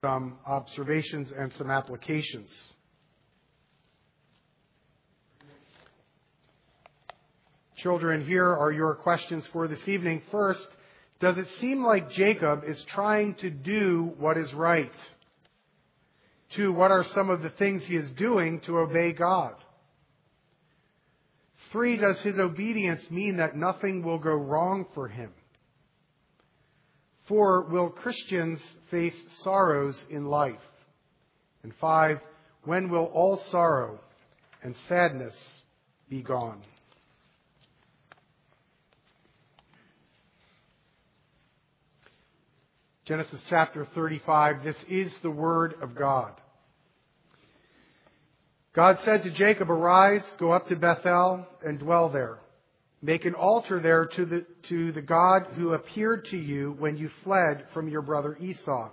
some observations and some applications. Children, here are your questions for this evening. First, does it seem like Jacob is trying to do what is right? 2, what are some of the things he is doing to obey God? 3, does his obedience mean that nothing will go wrong for him? 4, will Christians face sorrows in life? And 5, when will all sorrow and sadness be gone? Genesis chapter 35, this is the word of God. God said to Jacob, "Arise, go up to Bethel and dwell there. Make an altar there to the God who appeared to you when you fled from your brother Esau."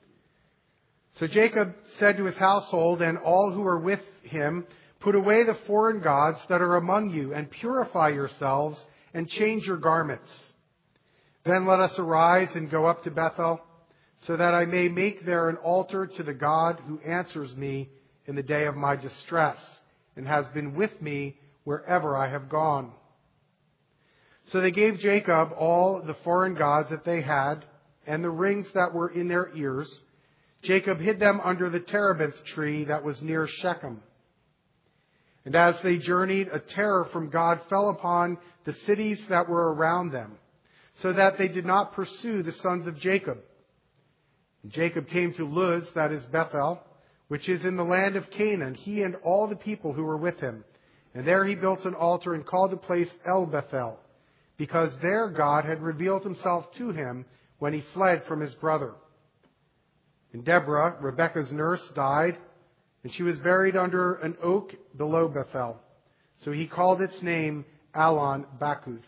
So Jacob said to his household and all who were with him, "Put away the foreign gods that are among you and purify yourselves and change your garments. Then let us arise and go up to Bethel, so that I may make there an altar to the God who answers me in the day of my distress and has been with me wherever I have gone." So they gave Jacob all the foreign gods that they had and the rings that were in their ears. Jacob hid them under the terebinth tree that was near Shechem. And as they journeyed, a terror from God fell upon the cities that were around them, so that they did not pursue the sons of Jacob. And Jacob came to Luz, that is Bethel, which is in the land of Canaan, he and all the people who were with him. And there he built an altar and called the place El Bethel, because there God had revealed himself to him when he fled from his brother. And Deborah, Rebekah's nurse, died, and she was buried under an oak below Bethel. So he called its name Allon Bakuth.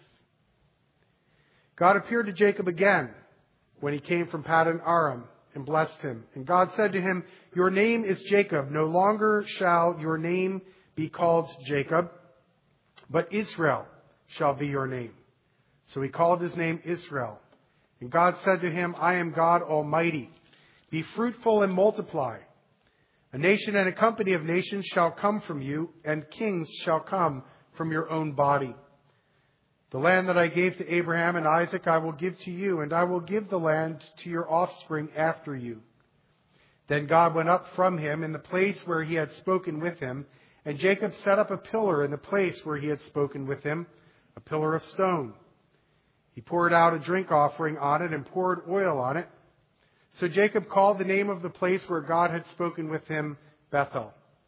God appeared to Jacob again when he came from Paddan Aram and blessed him. And God said to him, "Your name is Jacob. No longer shall your name be called Jacob, but Israel shall be your name." So he called his name Israel. And God said to him, "I am God Almighty. Be fruitful and multiply. A nation and a company of nations shall come from you, and kings shall come from your own body. The land that I gave to Abraham and Isaac I will give to you, and I will give the land to your offspring after you." Then God went up from him in the place where he had spoken with him, and Jacob set up a pillar in the place where he had spoken with him, a pillar of stone. He poured out a drink offering on it and poured oil on it. So Jacob called the name of the place where God had spoken with him Bethel.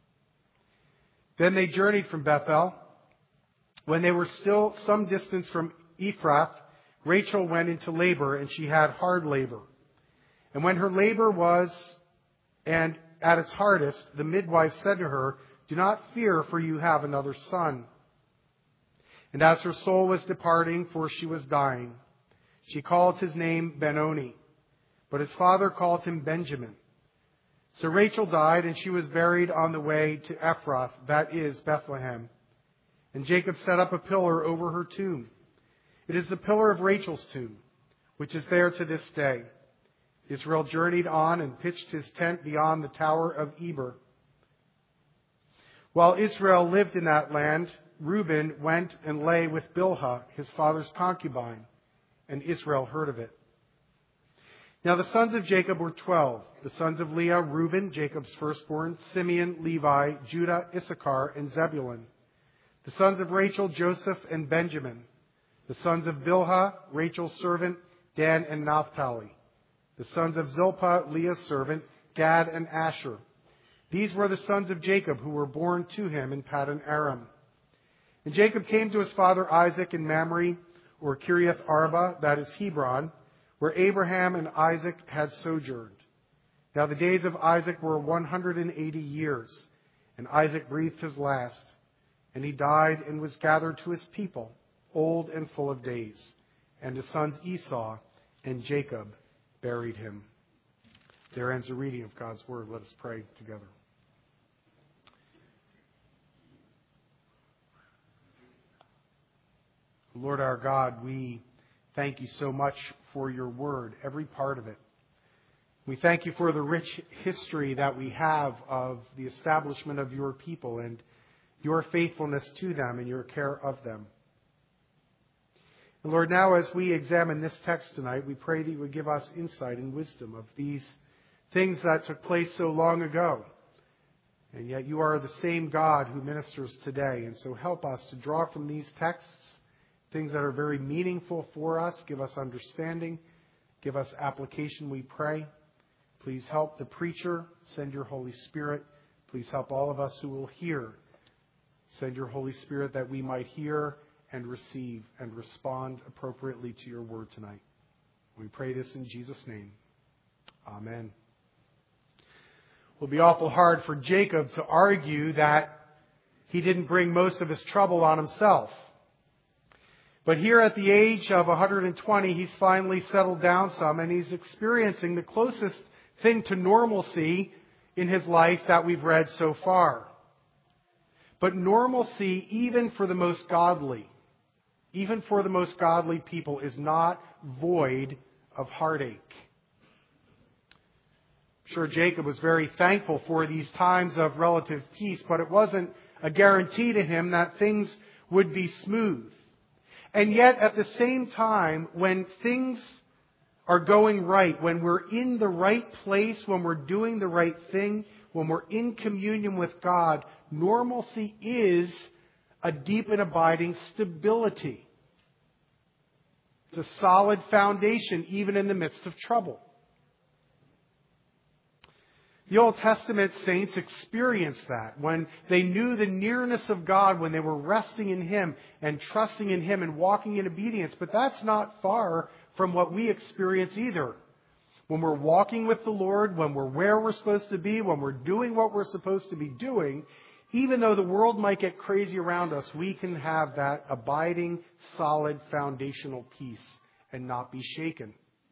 Then they journeyed from Bethel. When they were still some distance from Ephrath, Rachel went into labor, and she had hard labor. And when her labor was at its hardest, the midwife said to her, "Do not fear, for you have another son." And as her soul was departing, for she was dying, she called his name Benoni, but his father called him Benjamin. So Rachel died, and she was buried on the way to Ephrath, that is Bethlehem. And Jacob set up a pillar over her tomb. It is the pillar of Rachel's tomb, which is there to this day. Israel journeyed on and pitched his tent beyond the tower of Eber. While Israel lived in that land, Reuben went and lay with Bilhah, his father's concubine, and Israel heard of it. Now the sons of Jacob were 12. The sons of Leah, Reuben, Jacob's firstborn, Simeon, Levi, Judah, Issachar, and Zebulun. The sons of Rachel, Joseph, and Benjamin. The sons of Bilhah, Rachel's servant, Dan and Naphtali. The sons of Zilpah, Leah's servant, Gad and Asher. These were the sons of Jacob who were born to him in Paddan Aram. And Jacob came to his father Isaac in Mamre, or Kiriath Arba, that is Hebron, where Abraham and Isaac had sojourned. Now the days of Isaac were 180 years, and Isaac breathed his last. And he died and was gathered to his people, old and full of days. And his sons Esau and Jacob buried him. There ends the reading of God's word. Let us pray together. Lord our God, we thank you so much for your word, every part of it. We thank you for the rich history that we have of the establishment of your people and your faithfulness to them and your care of them. And Lord, now as we examine this text tonight, we pray that you would give us insight and wisdom of these things that took place so long ago. And yet you are the same God who ministers today. And so help us to draw from these texts things that are very meaningful for us. Give us understanding. Give us application, we pray. Please help the preacher. Send your Holy Spirit. Please help all of us who will hear. Send your Holy Spirit that we might hear and receive and respond appropriately to your word tonight. We pray this in Jesus' name. Amen. It will be awful hard for Jacob to argue that he didn't bring most of his trouble on himself. But here at the age of 120, he's finally settled down some, and he's experiencing the closest thing to normalcy in his life that we've read so far. But normalcy, even for the most godly people, is not void of heartache. I'm sure Jacob was very thankful for these times of relative peace, but it wasn't a guarantee to him that things would be smooth. And yet, at the same time, when things are going right, when we're in the right place, when we're doing the right thing, when we're in communion with God, normalcy is a deep and abiding stability. It's a solid foundation, even in the midst of trouble. The Old Testament saints experienced that when they knew the nearness of God, when they were resting in Him and trusting in Him and walking in obedience. But that's not far from what we experience either. When we're walking with the Lord, when we're where we're supposed to be, when we're doing what we're supposed to be doing, even though the world might get crazy around us, we can have that abiding, solid, foundational peace and not be shaken.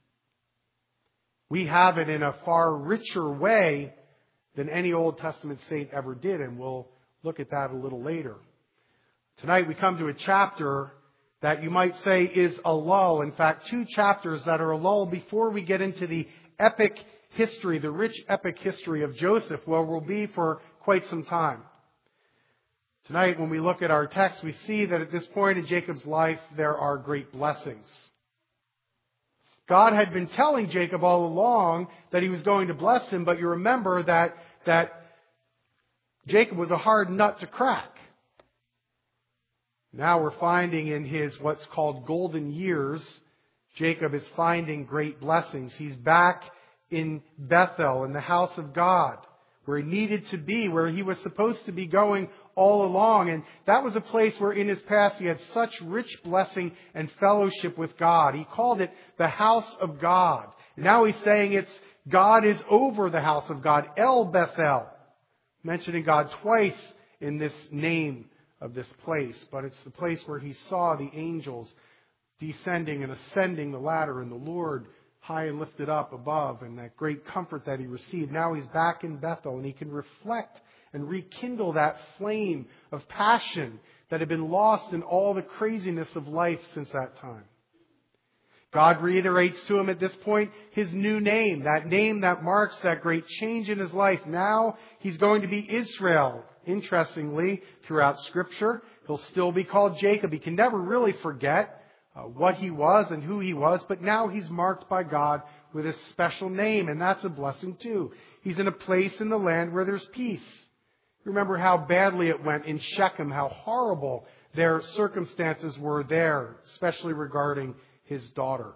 We have it in a far richer way than any Old Testament saint ever did, and we'll look at that a little later. Tonight we come to a chapter that you might say is a lull. In fact, two chapters that are a lull before we get into the epic history, the rich epic history of Joseph, where we'll be for quite some time. Tonight, when we look at our text, we see that at this point in Jacob's life, there are great blessings. God had been telling Jacob all along that He was going to bless him, but you remember that Jacob was a hard nut to crack. Now we're finding in his what's called golden years, Jacob is finding great blessings. He's back in Bethel, in the house of God, where he needed to be, where he was supposed to be going all along. And that was a place where in his past he had such rich blessing and fellowship with God. He called it the house of God. Now he's saying God is over the house of God, El Bethel, mentioning God twice in this name of this place. But it's the place where he saw the angels descending and ascending the ladder, and the Lord high and lifted up above, and that great comfort that he received. Now he's back in Bethel, and he can reflect and rekindle that flame of passion that had been lost in all the craziness of life since that time. God reiterates to him at this point his new name, that name that marks that great change in his life. Now he's going to be Israel. Interestingly, throughout Scripture, he'll still be called Jacob. He can never really forget what he was and who he was, but now he's marked by God with a special name, and that's a blessing too. He's in a place in the land where there's peace. Remember how badly it went in Shechem, how horrible their circumstances were there, especially regarding his daughter.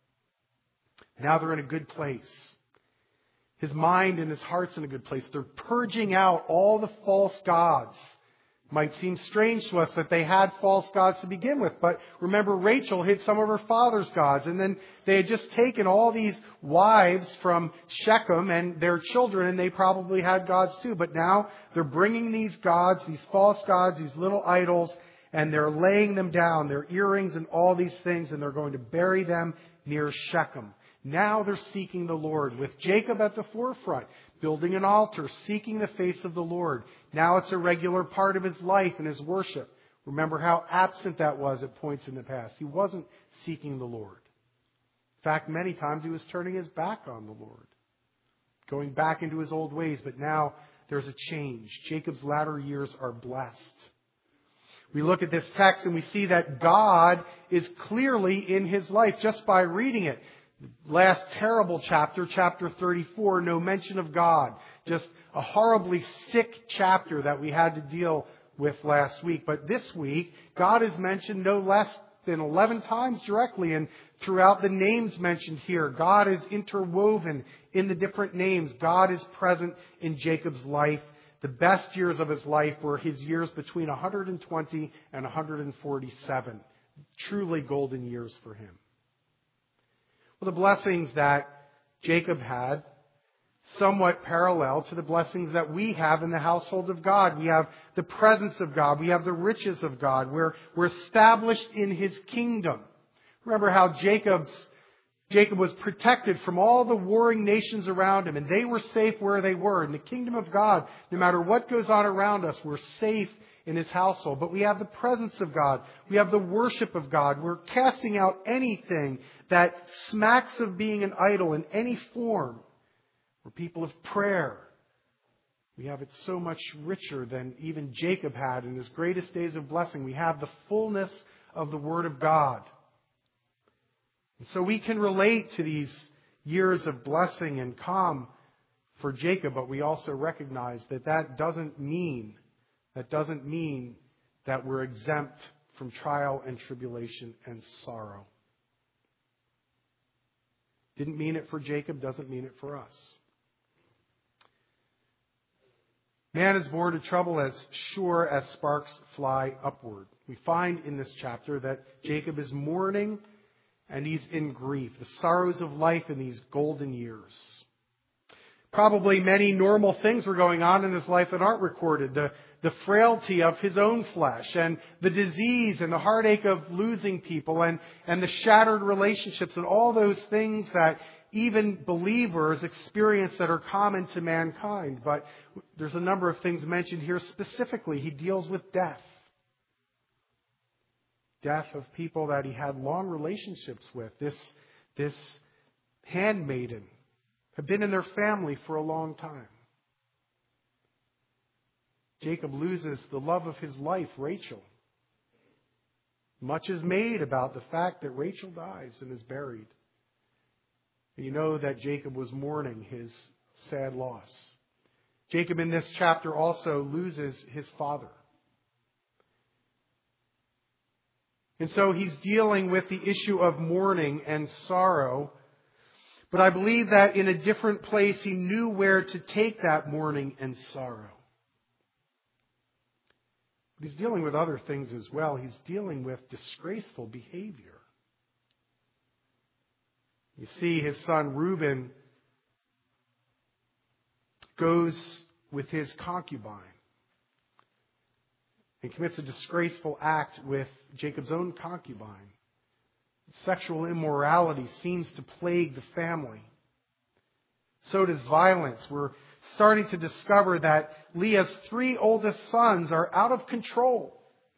Now they're in a good place. His mind and his heart's in a good place. They're purging out all the false gods. Might seem strange to us that they had false gods to begin with, but remember Rachel hid some of her father's gods, and then they had just taken all these wives from Shechem and their children, and they probably had gods too. But now they're bringing these gods, these false gods, these little idols, and they're laying them down, their earrings and all these things, and they're going to bury them near Shechem. Now they're seeking the Lord, with Jacob at the forefront, building an altar, seeking the face of the Lord. Now it's a regular part of his life and his worship. Remember how absent that was at points in the past. He wasn't seeking the Lord. In fact, many times he was turning his back on the Lord. going back into his old ways, but now there's a change. Jacob's latter years are blessed. We look at this text and we see that God is clearly in his life just by reading it. Last terrible chapter, chapter 34, no mention of God. Just a horribly sick chapter that we had to deal with last week. But this week, God is mentioned no less than 11 times directly, and throughout the names mentioned here, God is interwoven in the different names. God is present in Jacob's life. The best years of his life were his years between 120 and 147. Truly golden years for him. Well, the blessings that Jacob had somewhat parallel to the blessings that we have in the household of God. We have the presence of God. We have the riches of God. We're established in his kingdom. Remember how Jacob was protected from all the warring nations around him, and they were safe where they were. In the kingdom of God, no matter what goes on around us, we're safe in his household. But we have the presence of God. We have the worship of God. We're casting out anything that smacks of being an idol in any form. We're people of prayer. We have it so much richer than even Jacob had in his greatest days of blessing. We have the fullness of the Word of God. And so we can relate to these years of blessing and calm for Jacob, but we also recognize that doesn't mean that we're exempt from trial and tribulation and sorrow. Didn't mean it for Jacob, doesn't mean it for us. Man is born to trouble as sure as sparks fly upward. We find in this chapter that Jacob is mourning and he's in grief. The sorrows of life in these golden years. Probably many normal things were going on in his life that aren't recorded. The frailty of his own flesh and the disease and the heartache of losing people and the shattered relationships and all those things that even believers experience that are common to mankind. But there's a number of things mentioned here specifically. He deals with death. Death of people that he had long relationships with. This handmaiden had been in their family for a long time. Jacob loses the love of his life, Rachel. Much is made about the fact that Rachel dies and is buried. You know that Jacob was mourning his sad loss. Jacob in this chapter also loses his father. And so he's dealing with the issue of mourning and sorrow. But I believe that in a different place he knew where to take that mourning and sorrow. But he's dealing with other things as well. He's dealing with disgraceful behavior. You see, his son Reuben goes with his concubine and commits a disgraceful act with Jacob's own concubine. Sexual immorality seems to plague the family. So does violence. We're starting to discover that Leah's 3 oldest sons are out of control.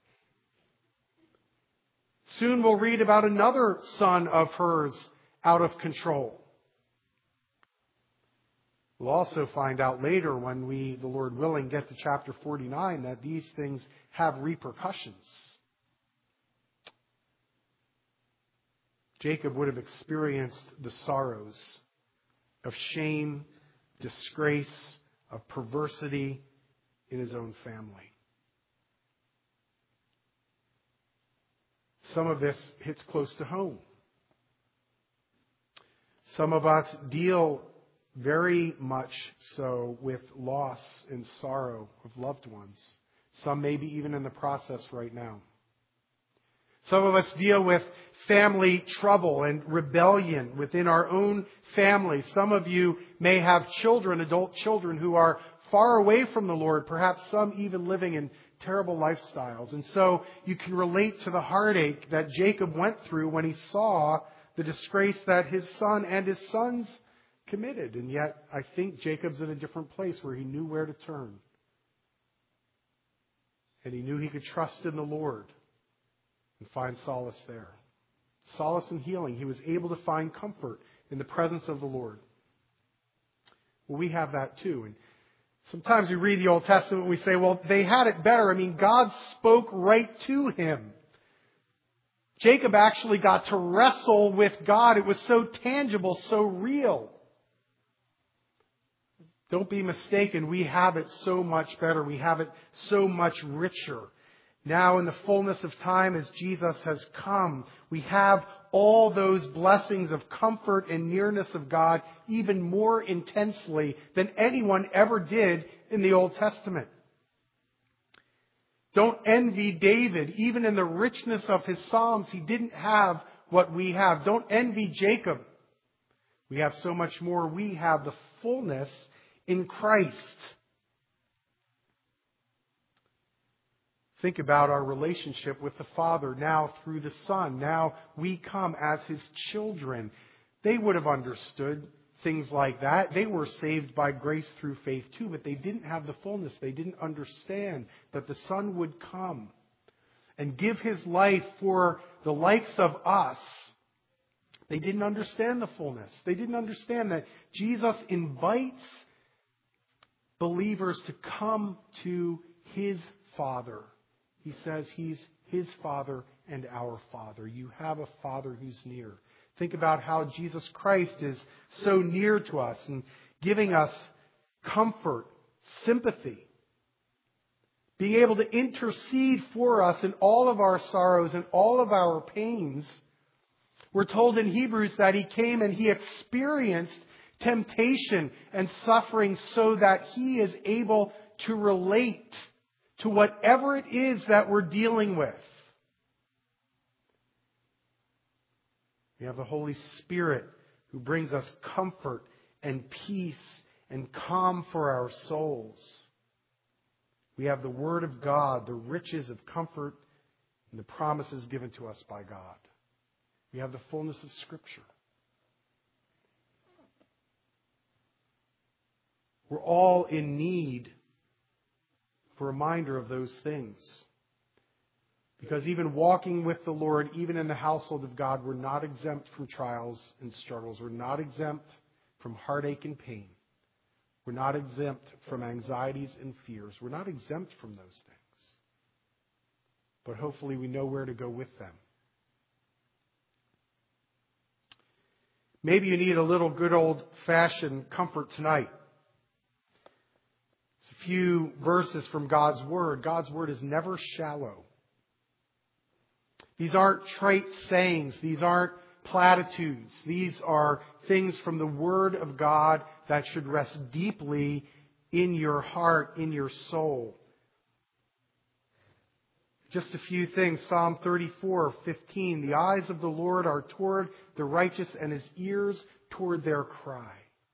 Soon we'll read about another son of hers out of control. We'll also find out later when we, the Lord willing, get to chapter 49 that these things have repercussions. Jacob would have experienced the sorrows of shame, disgrace, of perversity in his own family. Some of this hits close to home. Some of us deal very much so with loss and sorrow of loved ones. Some maybe even in the process right now. Some of us deal with family trouble and rebellion within our own family. Some of you may have children, adult children, who are far away from the Lord, perhaps some even living in terrible lifestyles. And so you can relate to the heartache that Jacob went through when he saw the disgrace that his son and his sons committed. And yet, I think Jacob's in a different place where he knew where to turn. And he knew he could trust in the Lord and find solace there. Solace and healing. He was able to find comfort in the presence of the Lord. Well, we have that too. And sometimes we read the Old Testament and we say, well, they had it better. I mean, God spoke right to him. Jacob actually got to wrestle with God. It was so tangible, so real. Don't be mistaken. We have it so much better. We have it so much richer. Now in the fullness of time, as Jesus has come, we have all those blessings of comfort and nearness of God even more intensely than anyone ever did in the Old Testament. Don't envy David. Even in the richness of his Psalms, he didn't have what we have. Don't envy Jacob. We have so much more. We have the fullness in Christ. Think about our relationship with the Father now through the Son. Now we come as His children. They would have understood things like that. They were saved by grace through faith too, but they didn't have the fullness. They didn't understand that the Son would come and give His life for the likes of us. They didn't understand the fullness. They didn't understand that Jesus invites believers to come to His Father. He says He's His Father and our Father. You have a Father who's near. Think about how Jesus Christ is so near to us and giving us comfort, sympathy, being able to intercede for us in all of our sorrows and all of our pains. We're told in Hebrews that He came and He experienced temptation and suffering so that He is able to relate to whatever it is that we're dealing with. We have the Holy Spirit who brings us comfort and peace and calm for our souls. We have the Word of God, the riches of comfort and the promises given to us by God. We have the fullness of Scripture. We're all in need of a reminder of those things. Because even walking with the Lord, even in the household of God, we're not exempt from trials and struggles. We're not exempt from heartache and pain. We're not exempt from anxieties and fears. We're not exempt from those things. But hopefully we know where to go with them. Maybe you need a little good old-fashioned comfort tonight. It's a few verses from God's Word. God's Word is never shallow. These aren't trite sayings. These aren't platitudes. These are things from the Word of God that should rest deeply in your heart, in your soul. Just a few things. Psalm 34:15. The eyes of the Lord are toward the righteous and His ears toward their cry.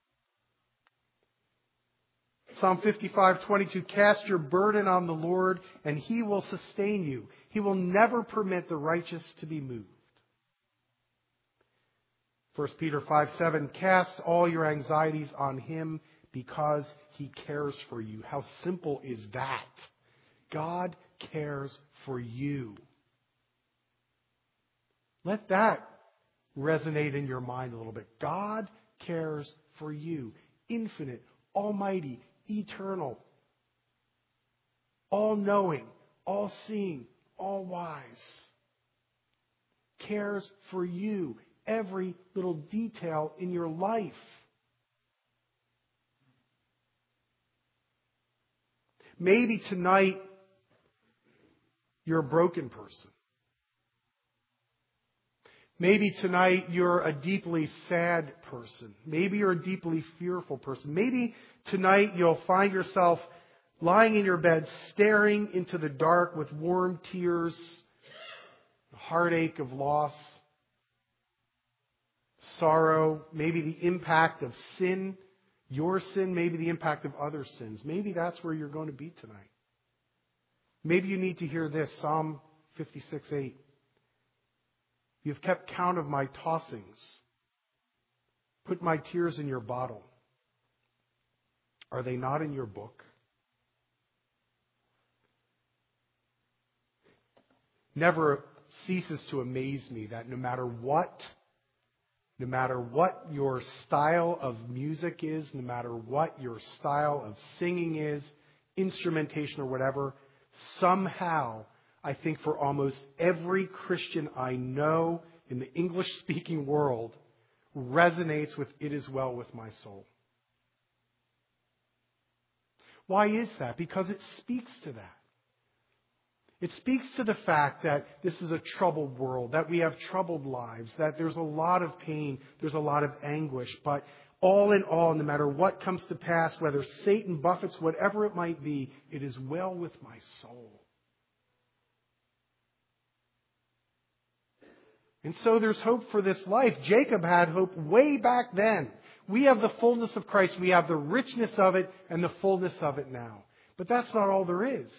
Psalm 55:22. Cast your burden on the Lord and He will sustain you. He will never permit the righteous to be moved. 1 Peter 5:7. Cast all your anxieties on Him because He cares for you. How simple is that? God cares for you. Let that resonate in your mind a little bit. God cares for you. Infinite, almighty, eternal, all-knowing, all-seeing, all-wise. Cares for you. Every little detail in your life. Maybe tonight you're a broken person. Maybe tonight you're a deeply sad person. Maybe you're a deeply fearful person. Maybe tonight you'll find yourself lying in your bed, staring into the dark with warm tears, the heartache of loss, sorrow, maybe the impact of sin, your sin, maybe the impact of other sins. Maybe that's where you're going to be tonight. Maybe you need to hear this, Psalm 56:8. You've kept count of my tossings. Put my tears in your bottle. Are they not in your book? Never ceases to amaze me that no matter no matter what your style of music is, no matter what your style of singing is, instrumentation or whatever, somehow, I think for almost every Christian I know in the English-speaking world, resonates with "It is well with my soul." Why is that? Because it speaks to that. It speaks to the fact that this is a troubled world, that we have troubled lives, that there's a lot of pain, there's a lot of anguish. But all in all, no matter what comes to pass, whether Satan buffets, whatever it might be, it is well with my soul. And so there's hope for this life. Jacob had hope way back then. We have the fullness of Christ. We have the richness of it and the fullness of it now. But that's not all there is.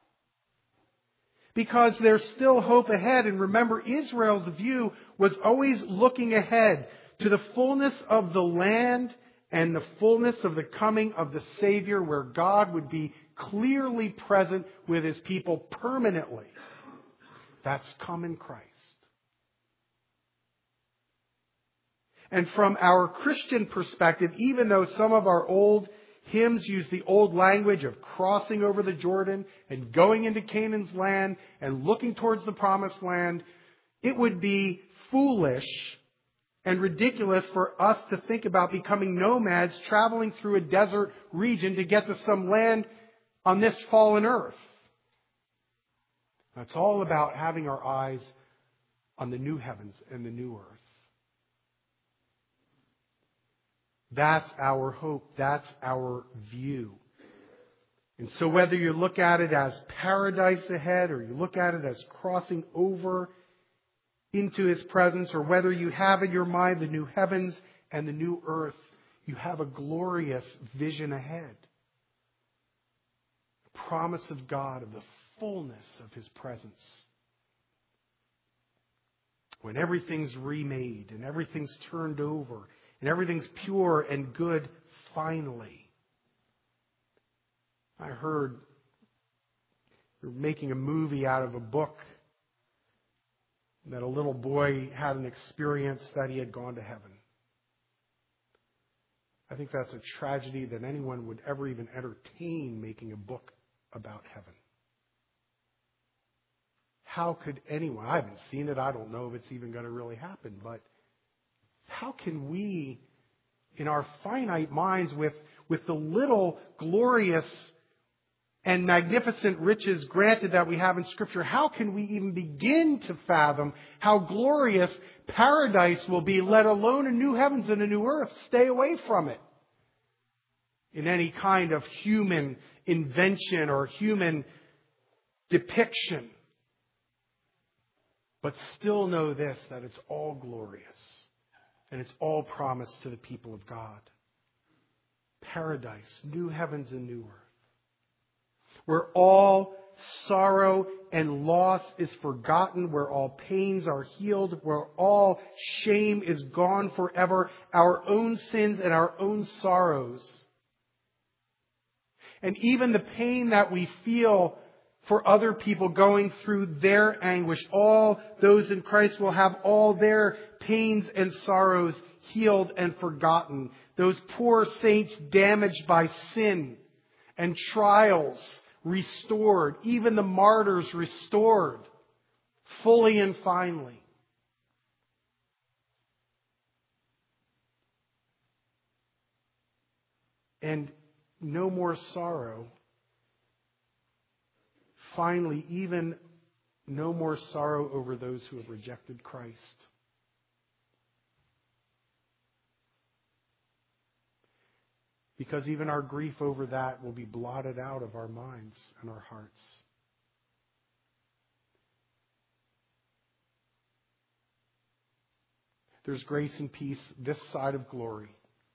Because there's still hope ahead. And remember, Israel's view was always looking ahead to the fullness of the land and the fullness of the coming of the Savior, where God would be clearly present with His people permanently. That's come in Christ. And from our Christian perspective, even though some of our old hymns use the old language of crossing over the Jordan and going into Canaan's land and looking towards the promised land, it would be foolish and ridiculous for us to think about becoming nomads traveling through a desert region to get to some land on this fallen earth. It's all about having our eyes on the new heavens and the new earth. That's our hope. That's our view. And so whether you look at it as paradise ahead or you look at it as crossing over into His presence, or whether you have in your mind the new heavens and the new earth, you have a glorious vision ahead. The promise of God, of the fullness of His presence. When everything's remade and everything's turned over and everything's pure and good finally. I heard they're making a movie out of a book that a little boy had an experience that he had gone to heaven. I think that's a tragedy that anyone would ever even entertain making a book about heaven. How could anyone? I haven't seen it. I don't know if it's even going to really happen, but how can we, in our finite minds, with the little glorious and magnificent riches granted that we have in Scripture, how can we even begin to fathom how glorious paradise will be, let alone a new heavens and a new earth? Stay away from it in any kind of human invention or human depiction. But still know this, that it's all glorious. And it's all promised to the people of God. Paradise, new heavens and new earth. Where all sorrow and loss is forgotten, where all pains are healed, where all shame is gone forever, our own sins and our own sorrows. And even the pain that we feel for other people going through their anguish, all those in Christ will have all their pains and sorrows healed and forgotten. Those poor saints damaged by sin and trials restored. Even the martyrs restored fully and finally. And no more sorrow. Finally, even no more sorrow over those who have rejected Christ. Because even our grief over that will be blotted out of our minds and our hearts. There's grace and peace this side of glory.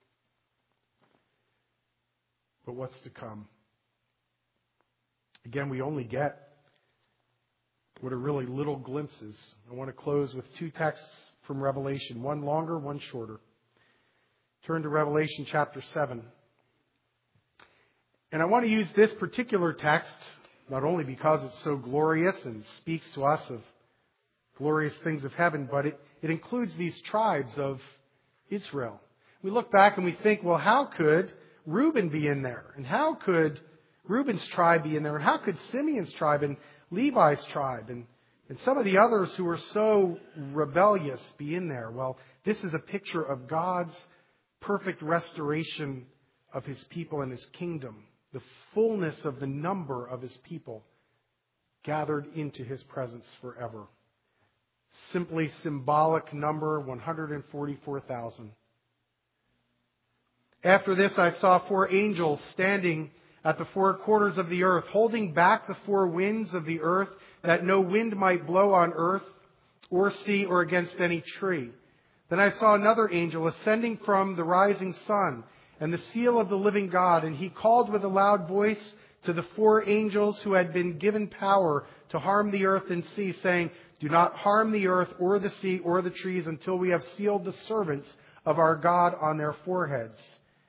But what's to come? Again, we only get what are really little glimpses. I want to close with two texts from Revelation, one longer, one shorter. Turn to Revelation chapter 7. And I want to use this particular text, not only because it's so glorious and speaks to us of glorious things of heaven, but it includes these tribes of Israel. We look back and we think, well, how could Reuben be in there? And how could Reuben's tribe be in there? And how could Simeon's tribe and Levi's tribe and some of the others who were so rebellious be in there? Well, this is a picture of God's perfect restoration of His people and His kingdom. The fullness of the number of His people gathered into His presence forever. Simply symbolic number, 144,000. After this I saw 4 angels standing at the 4 quarters of the earth, holding back the 4 winds of the earth, that no wind might blow on earth or sea or against any tree. Then I saw another angel ascending from the rising sun, and the seal of the living God, and he called with a loud voice to the 4 angels who had been given power to harm the earth and sea, saying, "Do not harm the earth or the sea or the trees until we have sealed the servants of our God on their foreheads."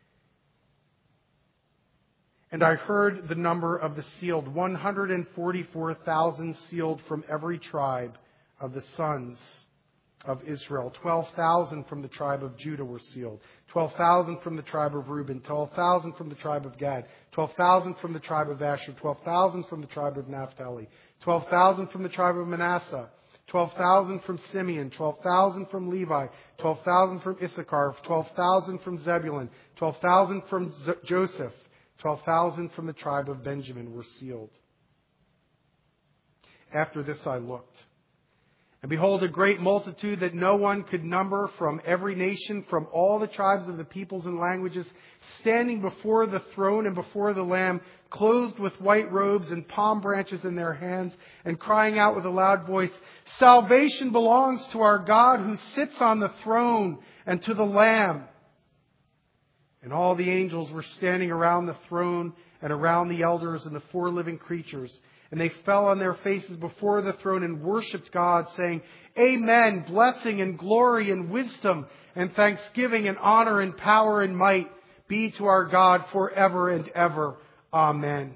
And I heard the number of the sealed, 144,000 sealed from every tribe of the sons of Israel. 12,000 from the tribe of Judah were sealed. 12,000 from the tribe of Reuben. 12,000 from the tribe of Gad. 12,000 from the tribe of Asher. 12,000 from the tribe of Naphtali. 12,000 from the tribe of Manasseh. 12,000 from Simeon. 12,000 from Levi. 12,000 from Issachar. 12,000 from Zebulun. 12,000 from Joseph. 12,000 from the tribe of Benjamin were sealed. After this I looked, and behold, a great multitude that no one could number, from every nation, from all the tribes of the peoples and languages, standing before the throne and before the Lamb, clothed with white robes and palm branches in their hands, and crying out with a loud voice, "Salvation belongs to our God who sits on the throne and to the Lamb." And all the angels were standing around the throne and around the elders and the 4 living creatures. And they fell on their faces before the throne and worshipped God, saying, "Amen, blessing and glory and wisdom and thanksgiving and honor and power and might be to our God forever and ever. Amen."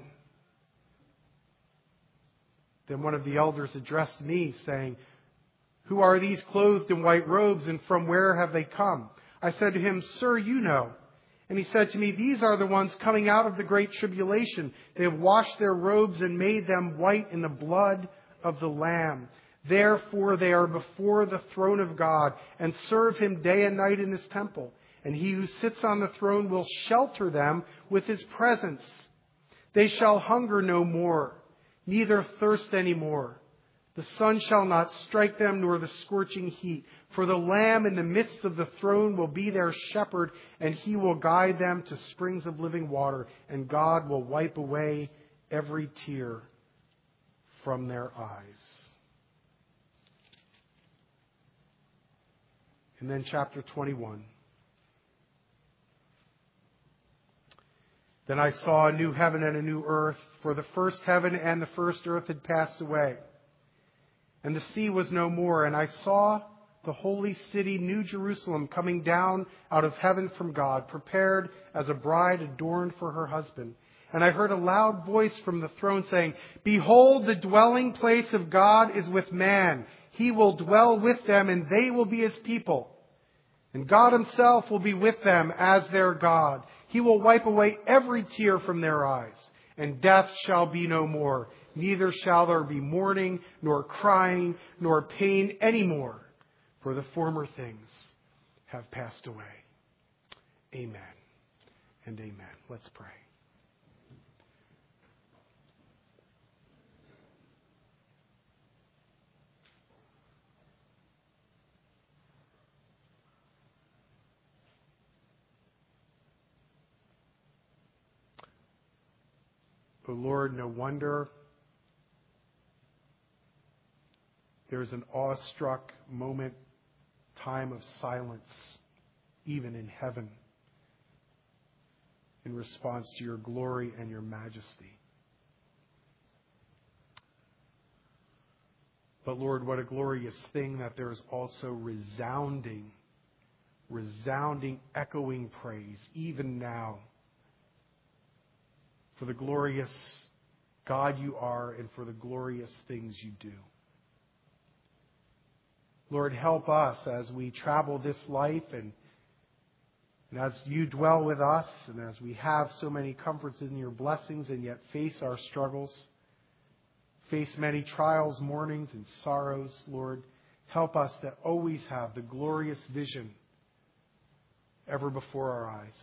Then one of the elders addressed me, saying, "Who are these clothed in white robes, and from where have they come?" I said to him, "Sir, you know." And he said to me, "These are the ones coming out of the great tribulation. They have washed their robes and made them white in the blood of the Lamb. Therefore they are before the throne of God and serve Him day and night in His temple. And He who sits on the throne will shelter them with His presence. They shall hunger no more, neither thirst any more. The sun shall not strike them, nor the scorching heat. For the Lamb in the midst of the throne will be their shepherd, and He will guide them to springs of living water, and God will wipe away every tear from their eyes." And then chapter 21. Then I saw a new heaven and a new earth, for the first heaven and the first earth had passed away, and the sea was no more. And I saw the holy city, New Jerusalem, coming down out of heaven from God, prepared as a bride adorned for her husband. And I heard a loud voice from the throne saying, "Behold, the dwelling place of God is with man. He will dwell with them, and they will be His people. And God Himself will be with them as their God. He will wipe away every tear from their eyes, and death shall be no more. Neither shall there be mourning, nor crying, nor pain any more, for the former things have passed away." Amen and amen. Let's pray. O Lord, no wonder there's an awestruck moment, time of silence, even in heaven, in response to your glory and your majesty. But Lord, what a glorious thing that there is also resounding, echoing praise, even now, for the glorious God you are and for the glorious things you do. Lord, help us as we travel this life and And as you dwell with us, and as we have so many comforts in your blessings, and yet face our struggles, face many trials, mournings, and sorrows, Lord, help us to always have the glorious vision ever before our eyes.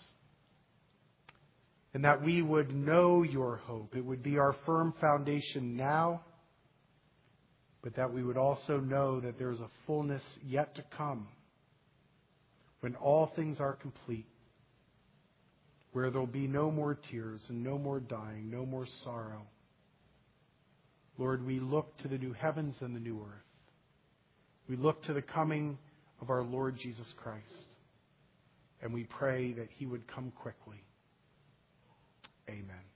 And that we would know your hope. It would be our firm foundation now, but that we would also know that there's a fullness yet to come when all things are complete, where there'll be no more tears and no more dying, no more sorrow. Lord, we look to the new heavens and the new earth. We look to the coming of our Lord Jesus Christ, and we pray that he would come quickly. Amen.